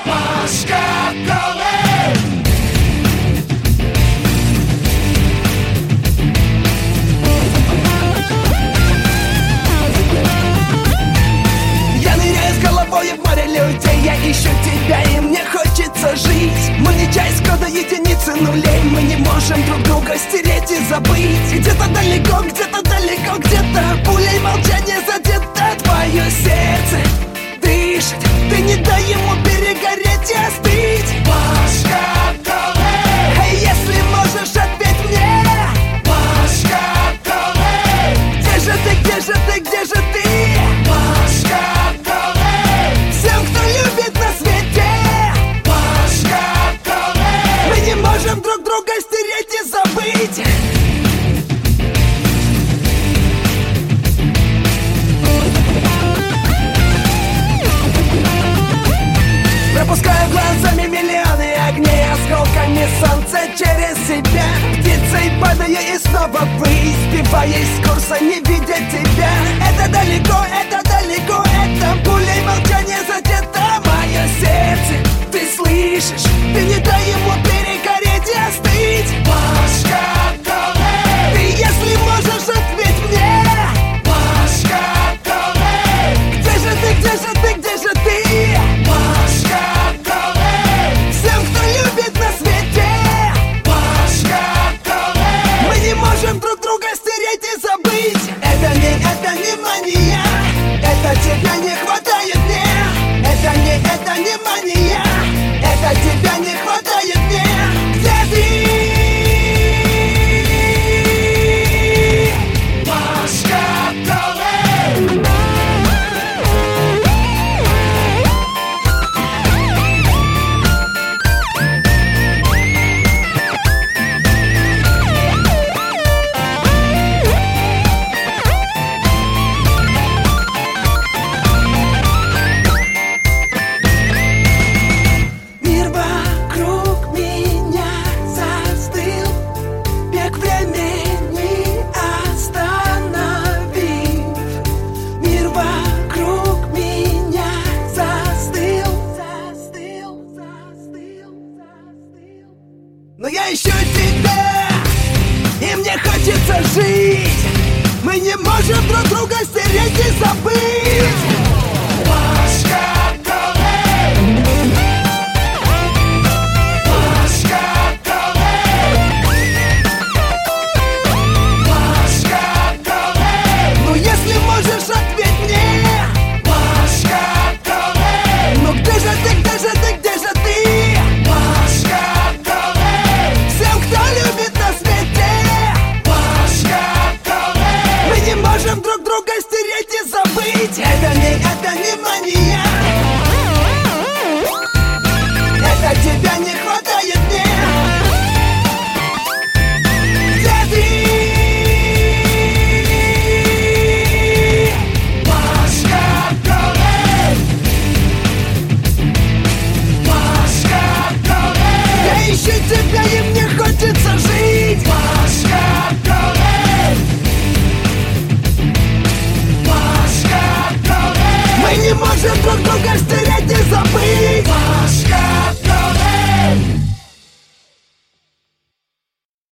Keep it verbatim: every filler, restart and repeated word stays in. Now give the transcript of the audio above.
Я ныряю с головой в море людей, я ищу тебя, и мне хочется жить. Мы не часть кода единицы нулей, мы не можем друг друга стереть и забыть. Где-то далеко, где-то далеко, где-то пулей молчания задето твое сердце дышит. Ты не дай ему перегореть и остыть. Эй, если можешь, ответь мне. Где же ты, где же ты, где же ты? Всем, кто любит на свете, мы не можем друг друга стереть и забыть. Пропускаю глазами миллионы огней, осколками солнца через себя. Птицей падаю и снова ввысь, сбиваясь с курса, не видя тебя. Это далеко, это далеко, это пулей молчания задето мое сердце. Ты слышишь? Ты не дай ему перегореть и остыть. Ты, если можешь, ответь мне. Где же ты, где же ты, где же ты? Всем, кто любит на свете, мы не можем друг друга стереть и забыть. Это не, это не мания, это тебя не хватает мне. Это не, это не мания, это тебя не хватает мне. Где ты? Мир вокруг меня застыл, бег времени остановив. Мир вокруг меня застыл, застыл, застыл, застыл. Но я ищу тебя, и мне хочется жить. Мы не можем друг друга стереть и забыть. Ну если можешь, ответь мне. Ну где же ты, где же ты, где же ты? Всем, кто любит на свете, мы не можем друг друга стереть и забыть. Это не, это